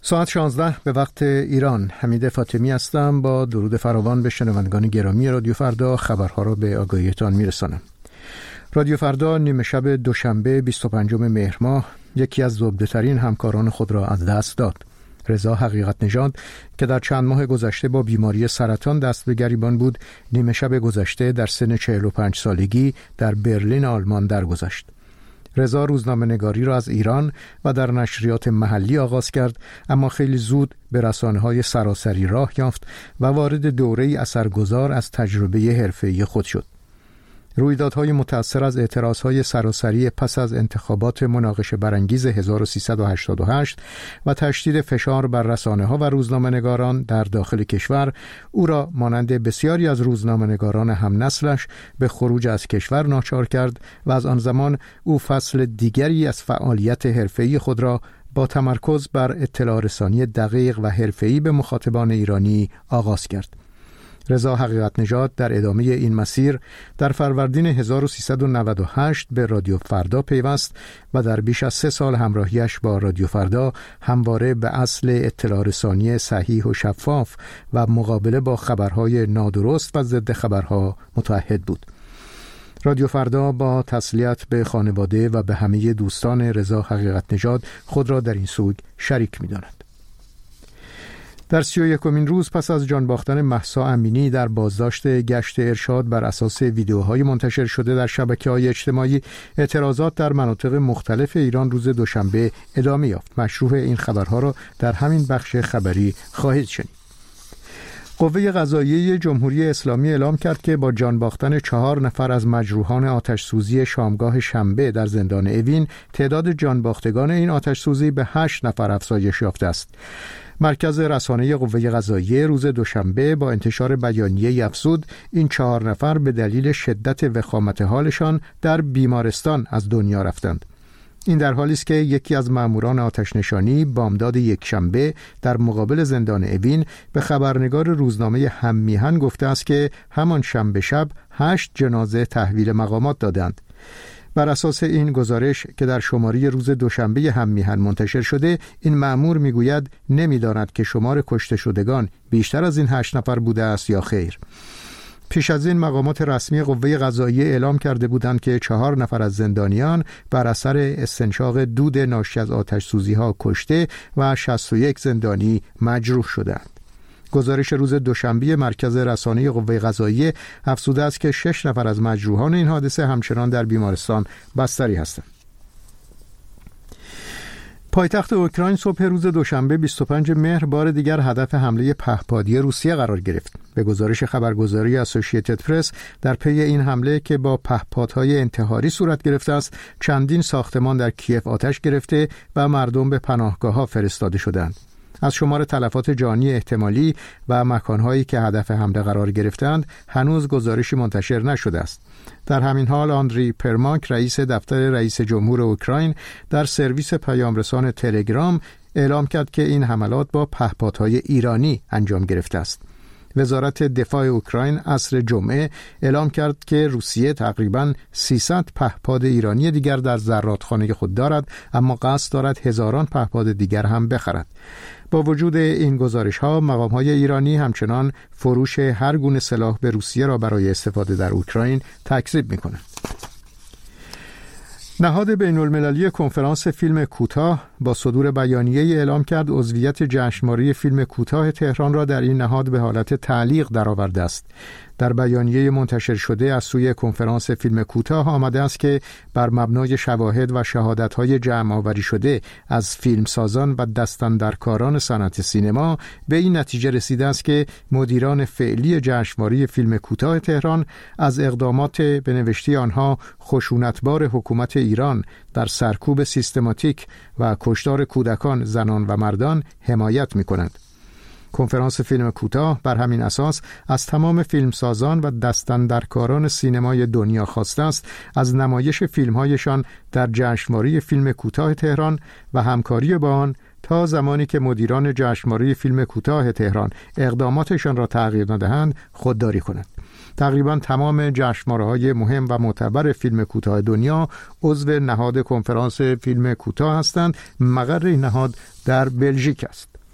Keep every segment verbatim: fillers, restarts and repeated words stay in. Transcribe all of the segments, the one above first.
ساعت شانزده به وقت ایران. حمید فاطمی هستم. با درود فراوان به شنوندگان گرامی رادیو فردا خبرها را به آگاهیتان میرسانم. رادیو فردا نیمه شب دوشنبه بیست و پنجم مهر ماه یکی از زبده‌ترین همکاران خود را از دست داد. رضا حقیقت نژاد که در چند ماه گذشته با بیماری سرطان دست به گریبان بود، نیمه شب گذشته در سن چهل و پنج سالگی در برلین آلمان درگذشت. رضا روزنامه‌نگاری را از ایران و در نشریات محلی آغاز کرد، اما خیلی زود به رسانه‌های سراسری راه یافت و وارد دوره‌ای اثرگذار از تجربه حرفه‌ای خود شد. رویدادهای متأثر از اعتراضهای سراسری پس از انتخابات مناقشه برانگیز هزار و سیصد و هشتاد و هشت و تشدید فشار بر رسانه‌ها و روزنامه‌نگاران در داخل کشور او را مانند بسیاری از روزنامه‌نگاران هم نسلش به خروج از کشور ناچار کرد و از آن زمان او فصل دیگری از فعالیت حرفه‌ای خود را با تمرکز بر اطلاع رسانی دقیق و حرفه‌ای به مخاطبان ایرانی آغاز کرد. رضا حقیقت نژاد در ادامه این مسیر در فروردین هزار و سیصد و نود و هشت به رادیو فردا پیوست و در بیش از سه سال همراهیش با رادیو فردا همواره به اصل اطلاع رسانی صحیح و شفاف و مقابله با خبرهای نادرست و ضد خبرها متعهد بود. رادیو فردا با تسلیت به خانواده و به همه دوستان رضا حقیقت نژاد خود را در این سوگ شریک می‌داند. در سی و یکمین روز پس از جان باختن مهسا امینی در بازداشت گشت ارشاد بر اساس ویدیوهای منتشر شده در شبکه‌های اجتماعی، اعتراضات در مناطق مختلف ایران روز دوشنبه ادامه یافت. مشروح این خبرها را در همین بخش خبری خواهید شنید. قوه قضاییه جمهوری اسلامی اعلام کرد که با جان باختن چهار نفر از مجروحان آتش سوزی شامگاه شنبه در زندان اوین، تعداد جان باختگان این آتش سوزی به هشت نفر افزایش یافته است. مرکز رسانه قوه قضاییه روز دوشنبه با انتشار بیانیه‌ای افزود این چهار نفر به دلیل شدت وخامت حالشان در بیمارستان از دنیا رفتند. این در حالی است که یکی از ماموران آتش نشانی بامداد یکشنبه در مقابل زندان اوین به خبرنگار روزنامه هم میهن گفته است که همان شنبه شب هشت جنازه تحویل مقامات دادند. بر اساس این گزارش که در شماره روز دوشنبه هم میهن منتشر شده، این مأمور میگوید نمیداند که شمار کشته شدگان بیشتر از این هشت نفر بوده است یا خیر. پیش از این مقامات رسمی قوه قضاییه اعلام کرده بودند که چهار نفر از زندانیان بر اثر استنشاق دود ناشی از آتش سوزی ها کشته و شصت و یک زندانی مجروح شدند. گزارش روز دوشنبه مرکز رسانه قوه قضاییه افزوده است که شش نفر از مجروحان این حادثه همچنان در بیمارستان بستری هستند. پایتخت اوکراین صبح روز دوشنبه بیست و پنجم مهر بار دیگر هدف حمله پهپادی روسیه قرار گرفت. به گزارش خبرگزاری اسوسییتد پرس، در پی این حمله که با پهپادهای انتحاری صورت گرفته است، چندین ساختمان در کیف آتش گرفته و مردم به پناهگاه‌ها فرستاده شدند. از شمار تلفات جانی احتمالی و مکانهایی که هدف حمله قرار گرفتند هنوز گزارشی منتشر نشده است. در همین حال آندری پرماک، رئیس دفتر رئیس جمهور اوکراین، در سرویس پیامرسان تلگرام اعلام کرد که این حملات با پهپادهای ایرانی انجام گرفته است. وزارت دفاع اوکراین عصر جمعه اعلام کرد که روسیه تقریباً سیصد پهپاد ایرانی دیگر در زرادخانه خود دارد، اما قصد دارد هزاران پهپاد دیگر هم بخرد. با وجود این گزارش‌ها، مقام‌های ایرانی همچنان فروش هر گونه سلاح به روسیه را برای استفاده در اوکراین تکذیب می‌کنند. نهاد بین‌المللی کنفرانس فیلم کوتاه با صدور بیانیه‌ای اعلام کرد عضویت جشنواره فیلم کوتاه تهران را در این نهاد به حالت تعلیق درآورده است. در بیانیه منتشر شده از سوی کنفرانس فیلم کوتاه آمده است که بر مبنای شواهد و شهادت‌های جمع آوری شده از فیلمسازان و دستاندرکاران صنعت سینما به این نتیجه رسیده است که مدیران فعلی جشنواره فیلم کوتاه تهران از اقدامات به نوشته آنها خشونتبار حکومت ایران در سرکوب سیستماتیک و کشتار کودکان، زنان و مردان حمایت می‌کنند. کنفرانس فیلم کوتاه بر همین اساس از تمام فیلمسازان و دستاندرکاران سینمای دنیا خواسته است از نمایش فیلم‌هایشان در جشنواره فیلم کوتاه تهران و همکاری با آن تا زمانی که مدیران جشنواره فیلم کوتاه تهران اقداماتشان را تغییر ندهند خودداری کنند. تقریبا تمام جشنواره‌های مهم و معتبر فیلم کوتاه دنیا عضو نهاد کنفرانس فیلم کوتاه هستند. مقر این نهاد در بلژیک است.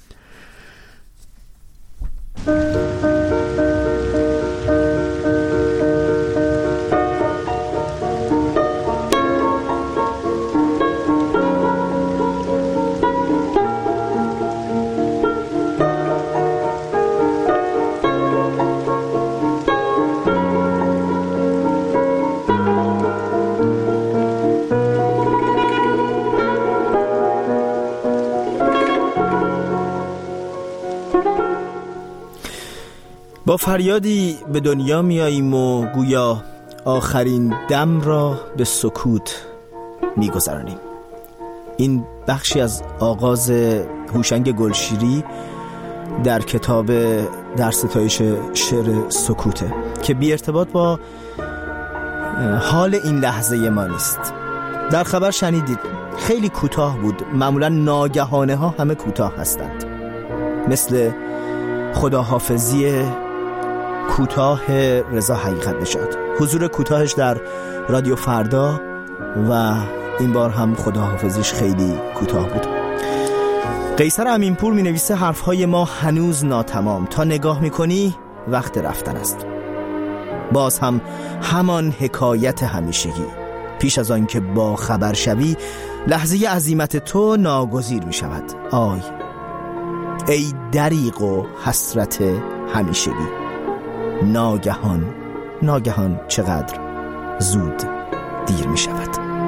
با فریادی به دنیا میاییم و گویا آخرین دم را به سکوت میگذرانیم. این بخشی از آغاز هوشنگ گلشیری در کتاب در ستایش شعر سکوته که بی ارتباط با حال این لحظه ما نیست. در خبر شنیدید خیلی کوتاه بود. معمولا ناگهانه ها همه کوتاه هستند، مثل خداحافظی کوتاه رضا حقیقت نژاد، حضور کوتاهش در رادیو فردا و این بار هم خداحافظیش خیلی کوتاه بود. قیصر امینپور می نویسه حرفهای ما هنوز ناتمام، تا نگاه می کنی وقت رفتن است. باز هم همان حکایت همیشگی، پیش از آن که با خبر شوی لحظه عزیمت تو ناگزیر می شود. آی ای دریغ و حسرت همیشگی، ناگهان ناگهان چقدر زود دیر می شود.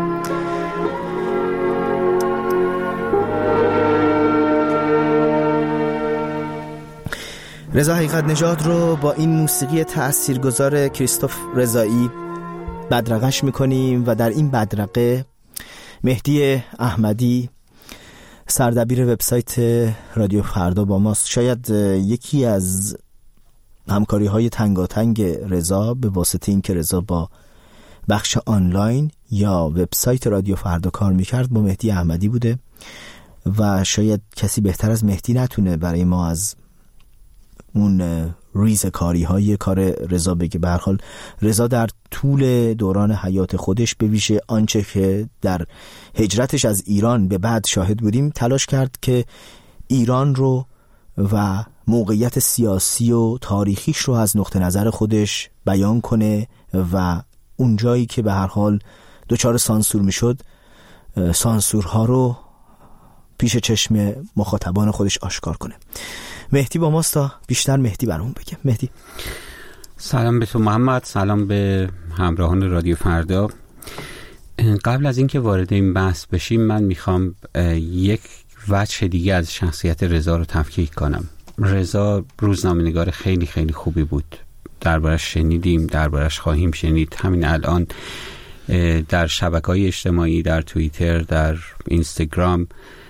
رضا حقیقت نژاد رو با این موسیقی تأثیرگذار کریستوف رضایی بدرقش میکنیم و در این بدرقه مهدی احمدی سردبیر وبسایت رادیو فردا با ماست. شاید یکی از همکاری های تنگاتنگ رضا به واسطه این که رضا با بخش آنلاین یا وبسایت رادیو فردا کار میکرد با مهدی احمدی بوده و شاید کسی بهتر از مهدی نتونه برای ما از اون ریز کاری های کار رضا بگه. به هر حال رضا در طول دوران حیات خودش، به ویژه آنچه که در هجرتش از ایران به بعد شاهد بودیم، تلاش کرد که ایران رو و موقعیت سیاسی و تاریخیش رو از نقطه نظر خودش بیان کنه و اون جایی که به هر حال دچار سانسور میشد سانسورها رو پیش چشم مخاطبان خودش آشکار کنه. مهدی با ماست تا بیشتر مهدی برامون بگه. مهدی سلام به تو محمد، سلام به همراهان رادیو فردا. قبل از اینکه وارد این بحث بشیم من میخوام یک وجه دیگه از شخصیت رضا رو تفکیک کنم. رضا روزنامه‌نگار خیلی خیلی خوبی بود، دربارش شنیدیم، دربارش خواهیم شنید. همین الان در شبکه‌های اجتماعی، در توییتر، در اینستاگرام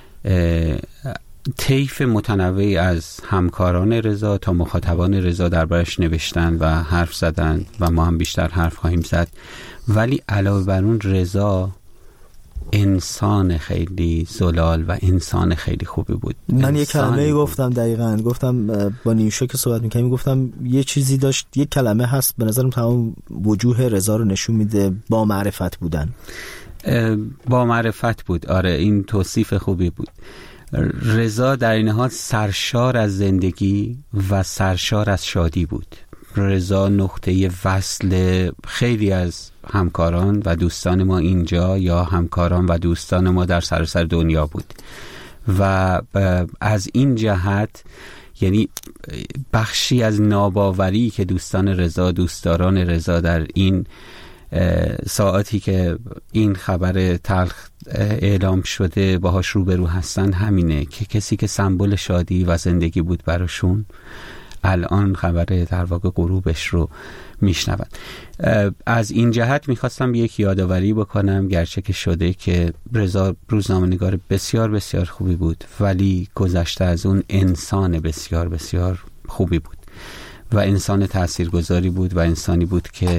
طیف متنوعی از همکاران رضا تا مخاطبان رضا دربارش نوشتن و حرف زدن و ما هم بیشتر حرف خواهیم زد. ولی علاوه بر اون رضا انسان خیلی زلال و انسان خیلی خوبی بود. من یک کلمه گفتم، دقیقاً گفتم با نیوشا که صحبت می‌کردیم، گفتم یه چیزی داشت، یک کلمه هست به نظرم تمام وجوه رضا رو نشون میده، با معرفت بودن. با معرفت بود، آره، این توصیف خوبی بود. رضا در این حال سرشار از زندگی و سرشار از شادی بود. رضا نقطه وصل خیلی از همکاران و دوستان ما اینجا یا همکاران و دوستان ما در سراسر دنیا بود و از این جهت یعنی بخشی از ناباوری که دوستان رضا، دوستداران رضا در این ساعتی که این خبر تلخ اعلام شده باهاش روبرو هستن همینه که کسی که سمبل شادی و زندگی بود براشون الان خبر در واقع غروبش رو میشنون. از این جهت میخواستم یک یادآوری بکنم، گرچه که شده که رضا روزنامه‌نگار بسیار بسیار خوبی بود ولی گذشته از اون انسان بسیار بسیار خوبی بود و انسان تاثیرگذاری بود و انسانی بود که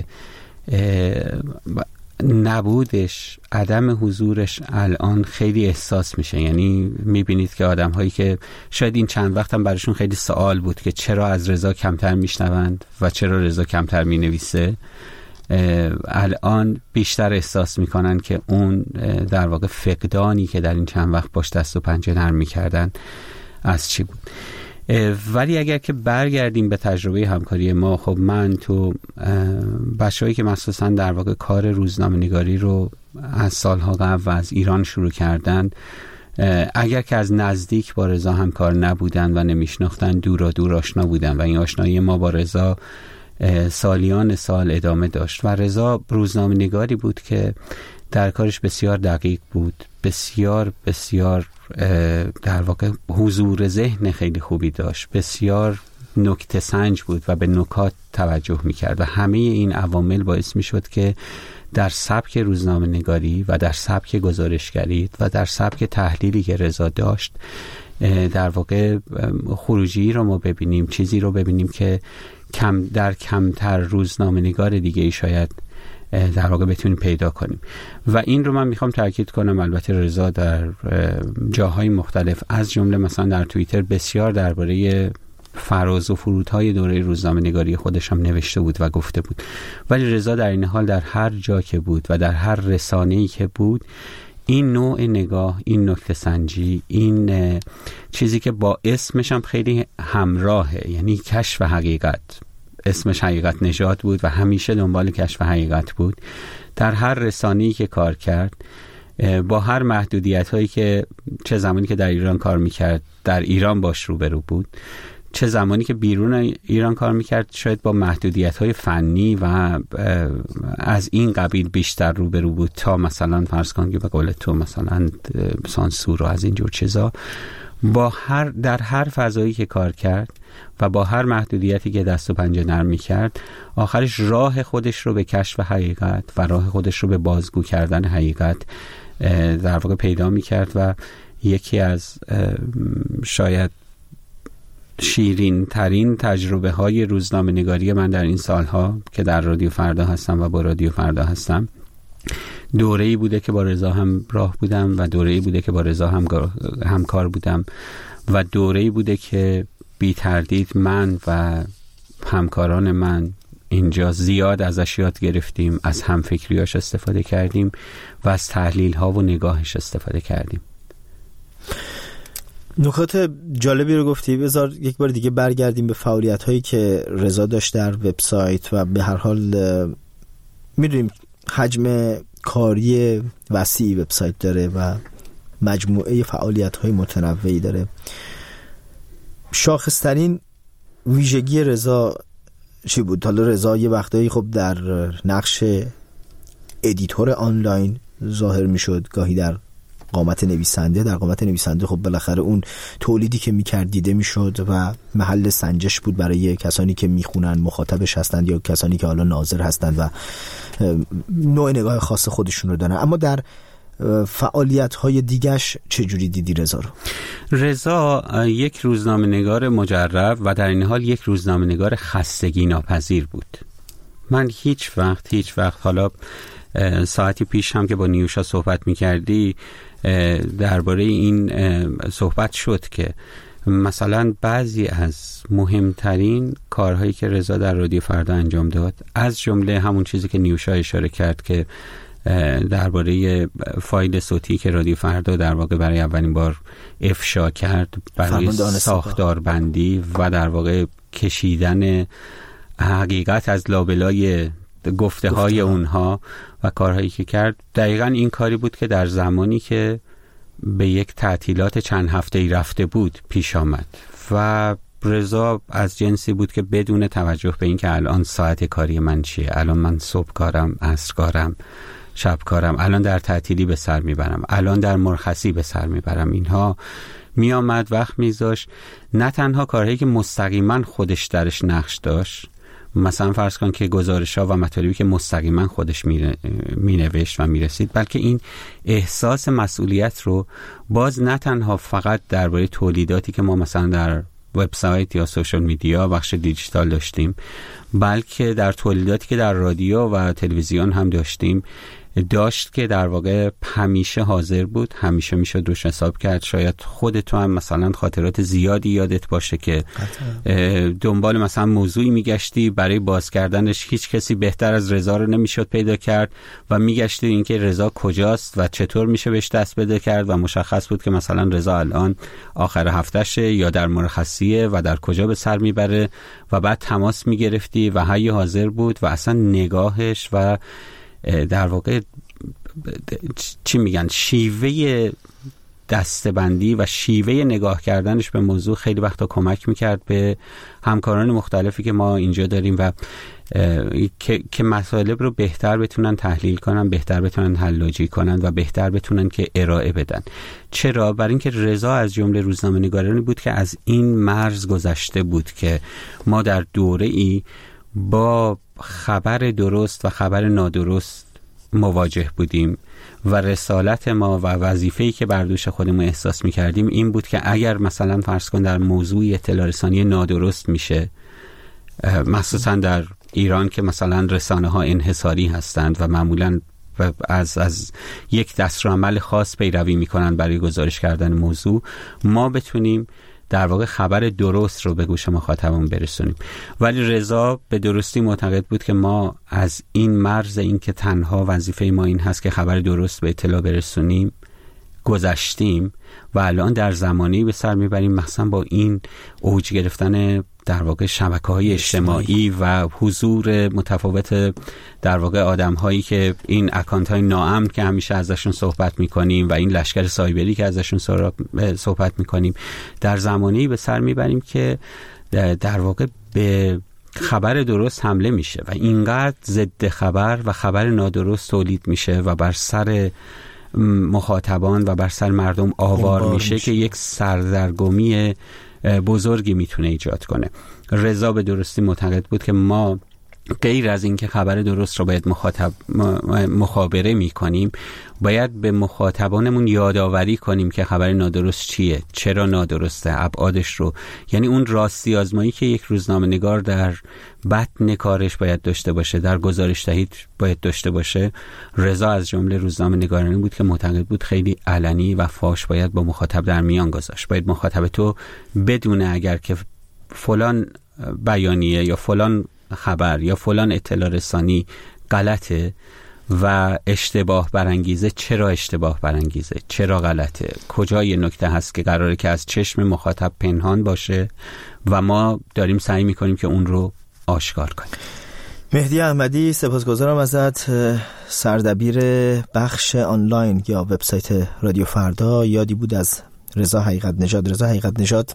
نبودش، عدم حضورش الان خیلی احساس میشه. یعنی میبینید که آدم هایی که شاید این چند وقت هم براشون خیلی سوال بود که چرا از رضا کمتر میشنوند و چرا رضا کمتر مینویسه، الان بیشتر احساس میکنن که اون در واقع فقدانی که در این چند وقت باش دست و پنجه نرم میکردن از چی بود. ولی اگر که برگردیم به تجربه همکاری ما، خب من تو بچه‌هایی که مخصوصا در واقع کار روزنامه نگاری رو از سالها قبل و از ایران شروع کردن، اگر که از نزدیک با رضا همکار نبودن و نمیشناختن، دورا دور آشنا بودن و این آشنایی ما با رضا سالیان سال ادامه داشت. و رضا روزنامه نگاری بود که در کارش بسیار دقیق بود، بسیار بسیار در واقع حضور ذهن خیلی خوبی داشت، بسیار نکته سنج بود و به نکات توجه میکرد و همه این عوامل باعث میشد که در سبک روزنامه نگاری و در سبک گزارشگری و در سبک تحلیلی که رضا داشت در واقع خروجی رو ما ببینیم، چیزی رو ببینیم که کم در کمتر روزنامه نگار دیگه ای شاید در واقع بتونیم پیدا کنیم. و این رو من میخوام تاکید کنم، البته رضا در جاهای مختلف از جمله مثلا در توییتر بسیار درباره فراز و فرودهای دوره روزنامه نگاری خودش هم نوشته بود و گفته بود، ولی رضا در این حال در هر جا که بود و در هر رسانه‌ای که بود این نوع نگاه، این نکته سنجی، این چیزی که با اسمش هم خیلی همراهه، یعنی کشف حقیقت، اسمش حقیقت نژاد بود و همیشه دنبال کشف حقیقت بود، در هر رسانه‌ای که کار کرد با هر محدودیت هایی که چه زمانی که در ایران کار میکرد در ایران باش روبرو بود، چه زمانی که بیرون ایران کار میکرد شاید با محدودیت های فنی و از این قبیل بیشتر روبرو بود تا مثلا فرض کن که به قول تو مثلا سانسور و از اینجور چیزا. با هر در هر فضایی که کار کرد و با هر محدودیتی که دست و پنجه نرم می‌کرد، آخرش راه خودش رو به کشف حقیقت و راه خودش رو به بازگو کردن حقیقت در واقع پیدا می‌کرد. و یکی از شاید شیرین ترین تجربه های روزنامه نگاری من در این سالها که در رادیو فردا هستم و با رادیو فردا هستم، دوره‌ای بوده که با رضا هم راه بودم و دوره‌ای بوده که با رضا هم همکار بودم و دوره‌ای بوده که بی تردید من و همکاران من اینجا زیاد ازش یاد گرفتیم، از همفکریاش استفاده کردیم و از تحلیل ها و نگاهش استفاده کردیم. نکات جالبی رو گفتی. بذار یک بار دیگه برگردیم به فعالیت هایی که رضا داشت در وبسایت و به هر حال میدونیم حجم کاری وسیعی وبسایت داره و مجموعه فعالیت های متنوعی داره. شاخصترین ویژگی رضا چی بود؟ حالا رضا یه وقتایی خب در نقش ادیتور آنلاین ظاهر میشد، گاهی در قامت نویسنده. در قامت نویسنده خب بالاخره اون تولیدی که میکرد دیده میشد و محل سنجش بود برای کسانی که میخونن، مخاطبش هستند یا کسانی که حالا ناظر هستند و نوع نگاه خاص خودشون رو دارن. اما در فعالیت‌های دیگش چجوری دیدی رضا رو؟ رضا یک روزنامه نگار مجرب و در این حال یک روزنامه نگار خستگی ناپذیر بود. من هیچ وقت هیچ وقت حالا ساعتی پیش هم که با نیوشا صحبت می‌کردی درباره این صحبت شد که مثلا بعضی از مهمترین کارهایی که رضا در رادیو فردا انجام داد، از جمله همون چیزی که نیوشا اشاره کرد که درباره فایل صوتی که رادیو فردا در واقع برای اولین بار افشا کرد برای ساختاربندی و در واقع کشیدن حقیقت از لابلای گفته های اونها و کارهایی که کرد، دقیقاً این کاری بود که در زمانی که به یک تعطیلات چند هفته‌ای رفته بود پیش آمد و رضا از جنسی بود که بدون توجه به این که الان ساعت کاری من چیه، الان من صبح کارم، عصر کارم، شب کارم، الان در تعطیلی به سر میبرم، الان در مرخصی به سر میبرم، اینها می آمد وقت میذاشت، نه تنها کارهایی که مستقیما خودش درش نقش داشت، مثلا فرض کن که گزارش‌ها و مطالبی که مستقیما خودش می نوشت و می رسید، بلکه این احساس مسئولیت رو باز نه تنها فقط درباره تولیداتی که ما مثلا در وبسایت یا سوشال میدیا بخش دیجیتال داشتیم، بلکه در تولیداتی که در رادیو و تلویزیون هم داشتیم، داشت که در واقع همیشه حاضر بود، همیشه میشد روش حساب کرد. شاید خود تو هم مثلا خاطرات زیادی یادت باشه که دنبال مثلا موضوعی میگشتی، برای باز کردنش هیچ کسی بهتر از رضا رو نمیشد پیدا کرد و میگشتی اینکه رضا کجاست و چطور میشه بهش دست پیدا کرد و مشخص بود که مثلا رضا الان آخر هفتهشه یا در مرخصیه و در کجا به سر میبره و بعد تماس میگرفتی و هی حاضر بود و اصلا نگاهش و در واقع چی میگن شیوه دستبندی و شیوه نگاه کردنش به موضوع خیلی وقتا کمک میکرد به همکاران مختلفی که ما اینجا داریم و که که مطالب رو بهتر بتونن تحلیل کنن، بهتر بتونن حلاجی کنن و بهتر بتونن که ارائه بدن. چرا؟ برای اینکه رضا از جمله روزنامه‌نگارانی بود که از این مرز گذشته بود که ما در دوره‌ای با خبر درست و خبر نادرست مواجه بودیم و رسالت ما و وظیفه‌ای که بر دوش خودمون احساس می‌کردیم این بود که اگر مثلا فرض کن در موضوع اطلاع رسانی نادرست میشه، مخصوصا در ایران که مثلا رسانه ها انحصاری هستند و معمولا از از یک دستورالعمل خاص پیروی میکنن برای گزارش کردن موضوع، ما بتونیم در واقع خبر درست رو به گوش مخاطبمون برسونیم. ولی رضا به درستی معتقد بود که ما از این مرز این که تنها وظیفه ما این هست که خبر درست به اطلاع برسونیم گذشتیم و الان در زمانی به سر میبریم مثلا با این اوج گرفتن در واقع شبکه‌های اجتماعی و حضور متفاوت در واقع آدم‌هایی که این اکانت‌های ناامن که همیشه ازشون صحبت می‌کنیم و این لشکر سایبری که ازشون صحبت می‌کنیم، در زمانی به سر میبریم که در واقع به خبر درست حمله میشه و اینقدر ضد خبر و خبر نادرست تولید میشه و بر سر مخاطبان و بر سر مردم آوار میشه, میشه که یک سردرگمی بزرگی میتونه ایجاد کنه. رضا به درستی معتقد بود که ما غیر از این که خبر درست رو باید مخاطب مخابره میکنیم، باید به مخاطبانمون یادآوری کنیم که خبر نادرست چیه، چرا نادرسته، ابعادش رو، یعنی اون راستی آزمایی که یک روزنامه نگار در بطن کارش باید داشته باشه، در گزارش دهی باید داشته باشه. رضا از جمله روزنامه نگارانی بود که معتقد بود خیلی علنی و فاش باید با مخاطب در میان گذاشت. باید مخاطب تو بدونه اگر که فلان بیانیه یا فلان خبر یا فلان اطلاع رسانی غلطه و اشتباه برانگیزه، چرا اشتباه برانگیزه، چرا غلطه، کجا یه نکته هست که قراره که از چشم مخاطب پنهان باشه و ما داریم سعی میکنیم که اون رو آشکار کنیم. مهدی احمدی، سپاسگزارم ازت. سردبیر بخش آنلاین یا وبسایت رادیو فردا. یادی بود از رضا حقیقت نژاد. رضا حقیقت نژاد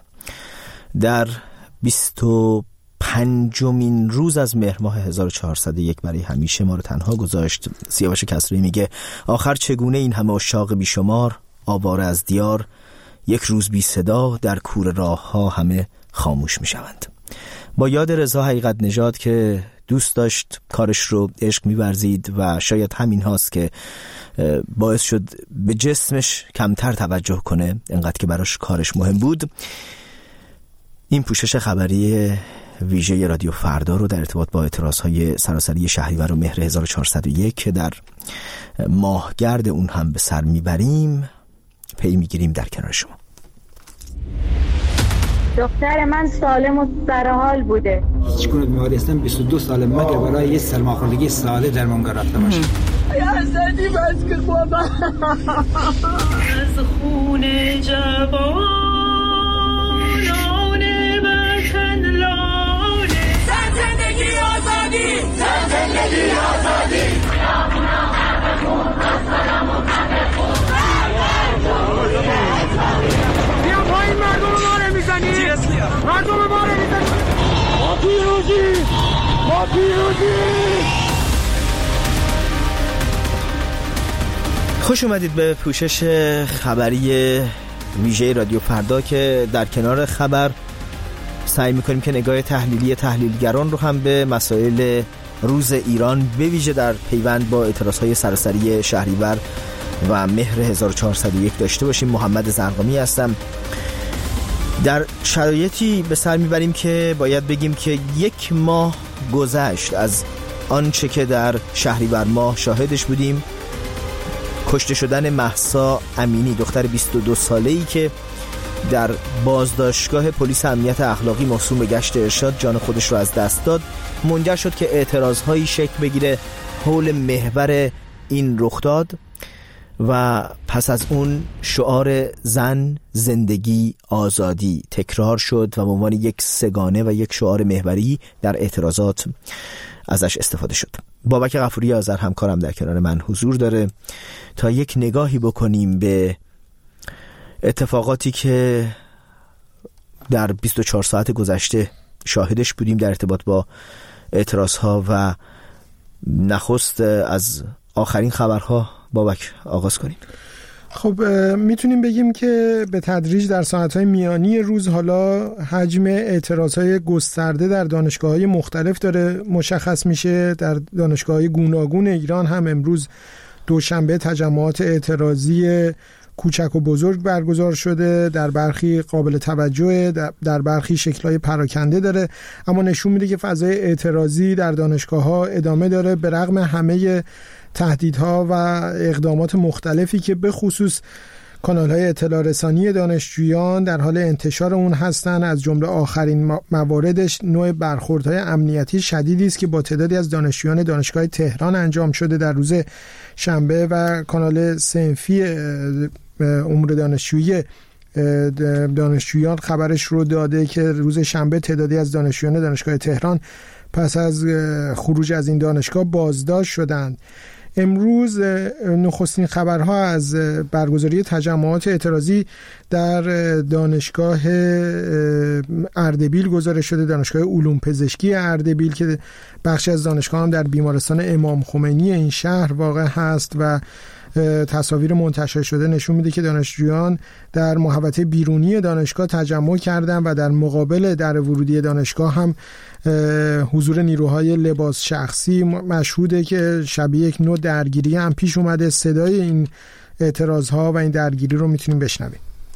در بیست و پنجمین روز از مهر ماه هزار و چهارصد و یک برای همیشه ما رو تنها گذاشت. سیاوش کسری میگه آخر چگونه این همه عشاق بیشمار، آواره از دیار، یک روز بی صدا، در کور راه ها همه خاموش میشوند. با یاد رضا حقیقت نژاد که دوست داشت، کارش رو عشق می‌ورزید و شاید همین هاست که باعث شد به جسمش کمتر توجه کنه، انقدر که براش کارش مهم بود. این پوشش خبری ویژه رادیو فردا رو در ارتباط با اعتراضهای سراسری شهریور و مهر هزار و چهارصد و یک که در ماهگرد اون هم به سر میبریم پی میگیریم در کنار شما. دختر من سالم و سرحال بوده. هیچ گونه بیماری هستم بیست و دو ساله مگر برای یه سرماخوردگی ساده درمانگاه رفته باشم. حسدی بس که بابا از خون جوانان وطن لانه. زن زندگی آزادی، زن زندگی آزادی، خیابونا غرق خون، رفتنمون غرق خون. بیا پایین، مردم ما رو میزنی، مردم ما رو میزنی. ما پیروزی، ما پیروزی. خوش اومدید به پوشش خبری ویژه رادیو فردا که در کنار خبر سعی میکنیم که نگاه تحلیلی تحلیلگران رو هم به مسائل روز ایران به ویژه در پیوند با اعتراضهای سراسری شهریور و مهر هزار و چهارصد و یک داشته باشیم. محمد زرقامی هستم. در شرایطی به سر میبریم که باید بگیم که یک ماه گذشت از آنچه که در شهریور ماه شاهدش بودیم کشته شدن مهسا امینی، دختر بیست و دو ساله‌ای که در بازداشتگاه پلیس امنیت اخلاقی موسوم به گشت ارشاد جان خودش رو از دست داد، منجر شد که اعتراض‌هایی شکل بگیره حول محور این رخداد و پس از اون شعار زن، زندگی، آزادی تکرار شد و به عنوان یک سگانه و یک شعار محوری در اعتراضات ازش استفاده شد. بابک غفوری آذر همکارم در کنار من حضور داره تا یک نگاهی بکنیم به اتفاقاتی که در بیست و چهار ساعت گذشته شاهدش بودیم در ارتباط با اعتراضها. و نخست از آخرین خبرها بابک آغاز کنیم. خب میتونیم بگیم که به تدریج در ساعتهای میانی روز حالا حجم اعتراضهای گسترده در دانشگاه‌های مختلف داره مشخص میشه. در دانشگاه‌های گوناگون ایران هم امروز دوشنبه تجمعات اعتراضی کوچک و بزرگ برگزار شده، در برخی قابل توجه، در برخی شکل‌های پراکنده داره، اما نشون میده که فضای اعتراضی در دانشگاه‌ها ادامه داره به رغم همه تهدیدها و اقدامات مختلفی که به خصوص کانال‌های اطلاع رسانی دانشجویان در حال انتشار اون هستن. از جمله آخرین مواردش نوع برخوردهای امنیتی شدیدی است که با تعدادی از دانشجویان دانشگاه تهران انجام شده در روز شنبه و کانال صنفی امور دانشجویی دانشجویان خبرش رو داده که روز شنبه تعدادی از دانشجویان دانشگاه تهران پس از خروج از این دانشگاه بازداشت شدند. امروز نخستین خبرها از برگزاری تجمعات اعتراضی در دانشگاه اردبیل گزارش شده، دانشگاه علوم پزشکی اردبیل که بخشی از دانشگاه هم در بیمارستان امام خمینی این شهر واقع هست و تصاویر منتشر شده نشون میده که دانشجویان در محوطه بیرونی دانشگاه تجمع کردند و در مقابل در ورودی دانشگاه هم حضور نیروهای لباس شخصی مشهوده که شبیه یک نوع درگیری هم پیش اومده. صدای این اعتراضها و این درگیری رو میتونیم بشنویم.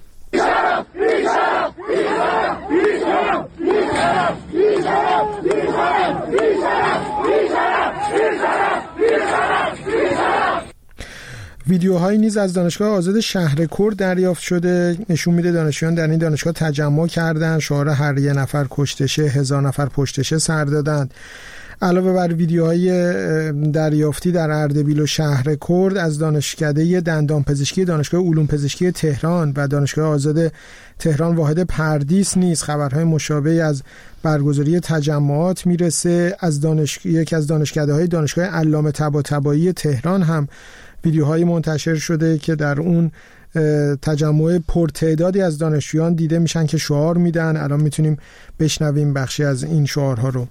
ویدیوهایی نیز از دانشگاه آزاد شهرکرد دریافت شده، نشون میده دانشجویان در این دانشگاه تجمع کردند، شعار هر یه نفر کشتشه هزار نفر پشتشه سر دادند. علاوه بر ویدیوهای دریافتی در اردبیل و شهرکرد از دانشکده دندانپزشکی دانشگاه علوم پزشکی تهران و دانشگاه آزاد تهران واحد پردیس نیز خبرهای مشابهی از برگزاری تجمعات میرسه. از دانش... یکی از دانشکده‌های دانشگاه علامه طباطبایی تهران هم ویدیوهایی منتشر شده که در اون تجمع پرتعدادی از دانشجویان دیده میشن که شعار میدن. الان میتونیم بشنویم بخشی از این شعارها رو.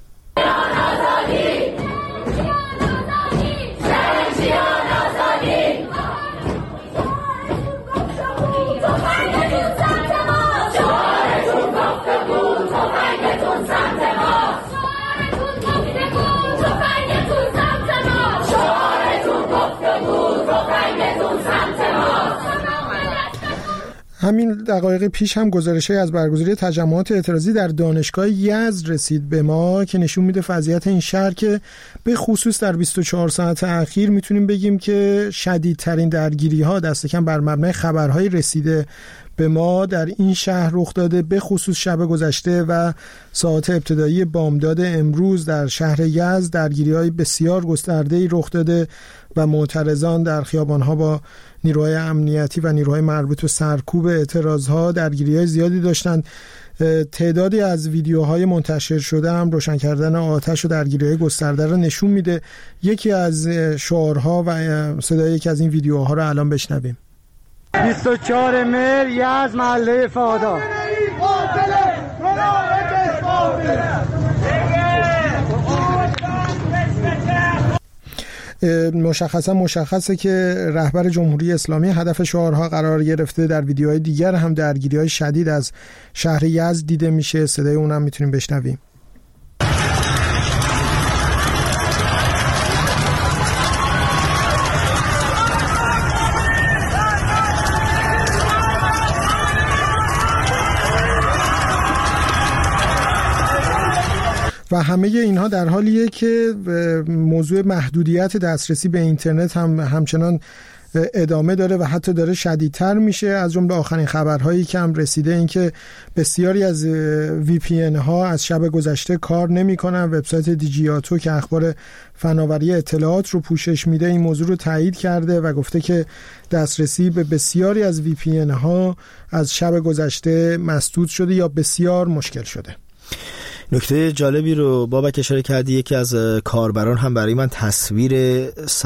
همین دقایق پیش هم گزارشی از برگزاری تجمعات اعتراضی در دانشگاه یزد رسید به ما که نشون میده وضعیت این شهر که به خصوص در بیست و چهار ساعت اخیر میتونیم بگیم که شدیدترین درگیری ها دست کم بر مبنای خبرهای رسیده به ما در این شهر رخ داده، به خصوص شب گذشته و ساعات ابتدایی بامداد امروز در شهر یزد درگیری‌های بسیار گسترده‌ای رخ داده و معترضان در خیابان‌ها با نیروهای امنیتی و نیروهای مربوط به سرکوب اعتراض‌ها درگیری‌های زیادی داشتند. تعدادی از ویدیوهای منتشر شده هم روشن کردن آتش و درگیری‌های گسترده را نشون میده. یکی از شعارها و صدای یکی از این ویدیوها رو الان بشنویم. بیست و چهار مهر یزد محله فادا. مشخصا مشخصه که رهبر جمهوری اسلامی هدف شعارها قرار گرفته. در ویدیوهای دیگر هم درگیری‌های شدید از شهر یزد دیده میشه، صدای اونم میتونیم بشنویم. و همه اینها در حالیه که موضوع محدودیت دسترسی به اینترنت هم همچنان ادامه داره و حتی داره شدیدتر میشه. از جمله آخرین خبرهایی که هم رسیده این که بسیاری از وی پی ان ها از شب گذشته کار نمیکنن. وبسایت دیجیاتو که اخبار فناوری اطلاعات رو پوشش میده این موضوع رو تایید کرده و گفته که دسترسی به بسیاری از وی پی ان ها از شب گذشته مسدود شده یا بسیار مشکل شده. نکته جالبی رو بابک اشاره کردی، یکی از کاربران هم برای من تصویر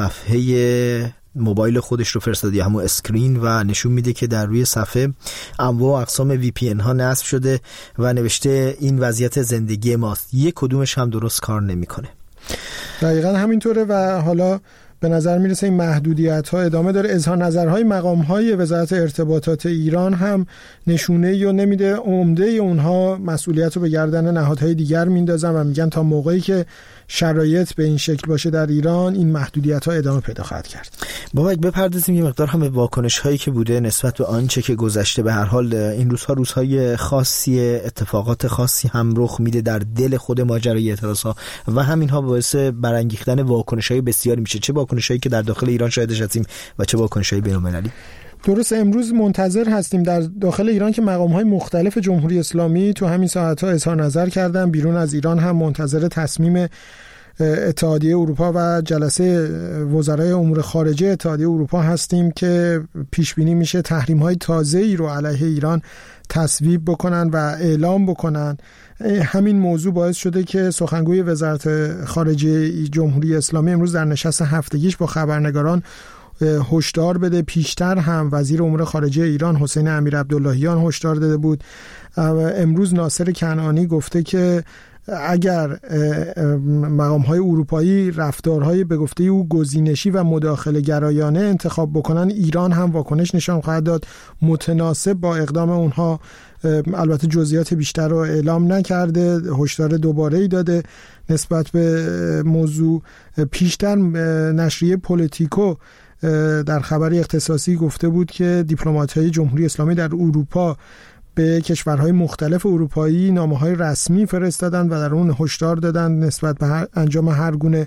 صفحه موبایل خودش رو فرستاد، یا همون اسکرین، و نشون میده که در روی صفحه انواع و اقسام وی پی ان ها نصب شده و نوشته این وضعیت زندگی ماست، یک کدومش هم درست کار نمیکنه. دقیقاً همینطوره و حالا به نظر میرسه این محدودیت ها ادامه داره. اظهار نظرهای مقام های وزارت ارتباطات ایران هم نشونه یا نمیده. عمده اونها مسئولیت رو به گردن نهادهای دیگر میندازن و میگن تا موقعی که شرایط به این شکل باشه در ایران این محدودیت ها ادامه پیدا خواهد کرد. بابک بپردازیم یه مقدار هم به واکنش هایی که بوده نسبت به آنچه که گذشته. به هر حال این روزها روزهای خاصی، اتفاقات خاصی هم رخ میده در دل خود ماجرای اعتراض ها و همین ها باعث برانگیختن واکنش های بسیاری میشه، چه واکنش هایی که در داخل ایران شاهدش هستیم و چه واکنش های بین المللی. درست امروز منتظر هستیم در داخل ایران که مقام‌های مختلف جمهوری اسلامی تو همین ساعت‌ها اظهار نظر کردن. بیرون از ایران هم منتظر تصمیم اتحادیه اروپا و جلسه وزرای امور خارجه اتحادیه اروپا هستیم که پیش بینی میشه تحریم‌های تازه‌ای رو علیه ایران تصویب بکنن و اعلام بکنن. همین موضوع باعث شده که سخنگوی وزارت خارجه جمهوری اسلامی امروز در نشست هفتگیش با خبرنگاران هشدار بده. پیشتر هم وزیر امور خارجه ایران حسین امیر عبداللهیان هشدار داده بود. امروز ناصر کنعانی گفته که اگر مقام‌های اروپایی رفتارهای به گفته او گزینشی و مداخله گرایانه انتخاب بکنن، ایران هم واکنش نشان خواهد داد متناسب با اقدام اونها. البته جزئیات بیشتر رو اعلام نکرده، هشدار دوباره‌ای داده نسبت به موضوع. پیشتر نشریه پولیتیکو در خبری اختصاصی گفته بود که دیپلمات‌های جمهوری اسلامی در اروپا به کشورهای مختلف اروپایی نامه‌های رسمی فرستادند و در اون هشدار دادند نسبت به انجام هر گونه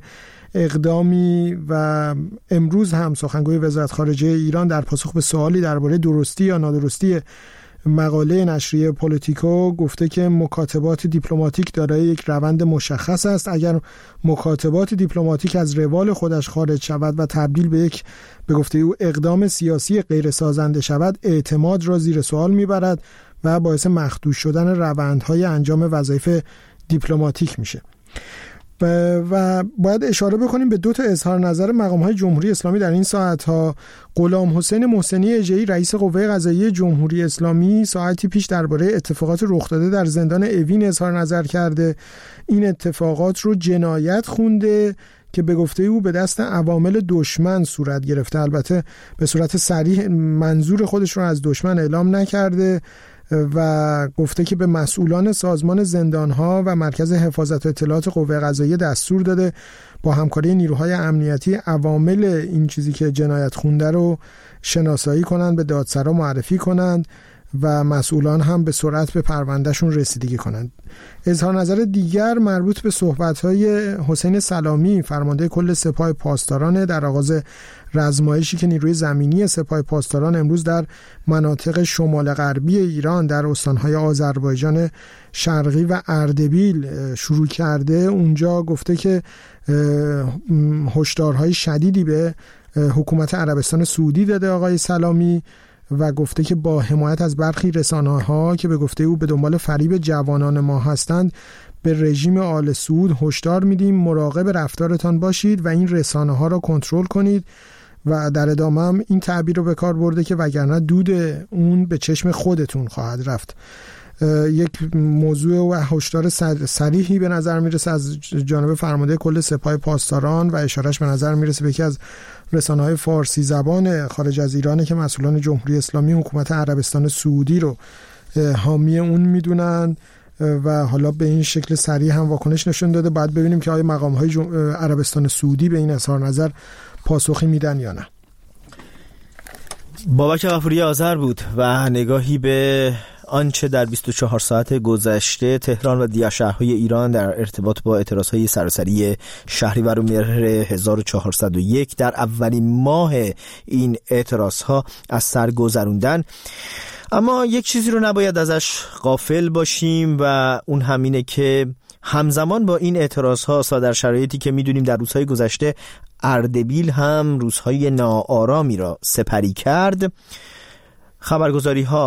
اقدامی. و امروز هم سخنگوی وزارت خارجه ایران در پاسخ به سوالی درباره درستی یا نادرستی مقاله نشریه پولیتیکو گفته که مکاتبات دیپلماتیک دارای یک روند مشخص است. اگر مکاتبات دیپلماتیک از روال خودش خارج شود و تبدیل به یک به گفته او اقدام سیاسی غیر سازنده شود، اعتماد را زیر سوال میبرد و باعث مخدوش شدن روندهای انجام وظایف دیپلماتیک میشه. و باید اشاره بکنیم به دو تا اظهار نظر مقام‌های جمهوری اسلامی در این ساعت‌ها. غلام حسین محسنی اژه‌ای رئیس قوه قضاییه جمهوری اسلامی ساعتی پیش درباره اتفاقات رخ داده در زندان اوین اظهار نظر کرده. این اتفاقات رو جنایت خونده که به گفته او به دست عوامل دشمن صورت گرفته. البته به صورت صریح منظور خودش رو از دشمن اعلام نکرده و گفته که به مسئولان سازمان زندانها و مرکز حفاظت و اطلاعات قوه قضاییه دستور داده با همکاری نیروهای امنیتی عوامل این چیزی که جنایت خونده رو شناسایی کنند، به دادسرا معرفی کنند و مسئولان هم به سرعت به پروندهشون رسیدگی کنند. اظهار نظر دیگر مربوط به صحبت‌های حسین سلامی فرمانده کل سپاه پاسداران در آغاز رزمایشی که نیروی زمینی سپاه پاسداران امروز در مناطق شمال غربی ایران در استان‌های آذربایجان شرقی و اردبیل شروع کرده. اونجا گفته که هشدارهای شدیدی به حکومت عربستان سعودی داده آقای سلامی و گفته که با حمایت از برخی رسانه‌ها که به گفته او به دنبال فریب جوانان ما هستند به رژیم آل سعود هشدار میدیم مراقب رفتارتان باشید و این رسانه‌ها را کنترل کنید. و در ادامه هم این تعبیر رو به کار برده که وگرنه دود اون به چشم خودتون خواهد رفت. یک موضوع و هشدار صریحی به نظر میرسه از جانب فرمانده کل سپاه پاسداران و اشارهش به نظر میرسه به یکی از رسانه‌های فارسی زبان خارج از ایرانه که مسئولان جمهوری اسلامی حکومت عربستان سعودی رو حامی اون میدونن و حالا به این شکل صریح هم واکنش نشون داده. باید ببینیم که آیا مقام‌های جم... عربستان سعودی به این اظهار نظر پاسخی میدن یا نه. بابک غفوری آذر بود و نگاهی به آنچه در بیست و چهار ساعت گذشته تهران و دیگر شهرهای ایران در ارتباط با اعتراضهای سراسری شهریور و مهر هزار و چهارصد و یک در اولین ماه این اعتراضها از سر گذروندن. اما یک چیزی رو نباید ازش غافل باشیم و اون همینه که همزمان با این اعتراضها در شرایطی که میدونیم در روزهای گذشته اردبیل هم روزهای ناآرامی را سپری کرد، خبرگزاری ها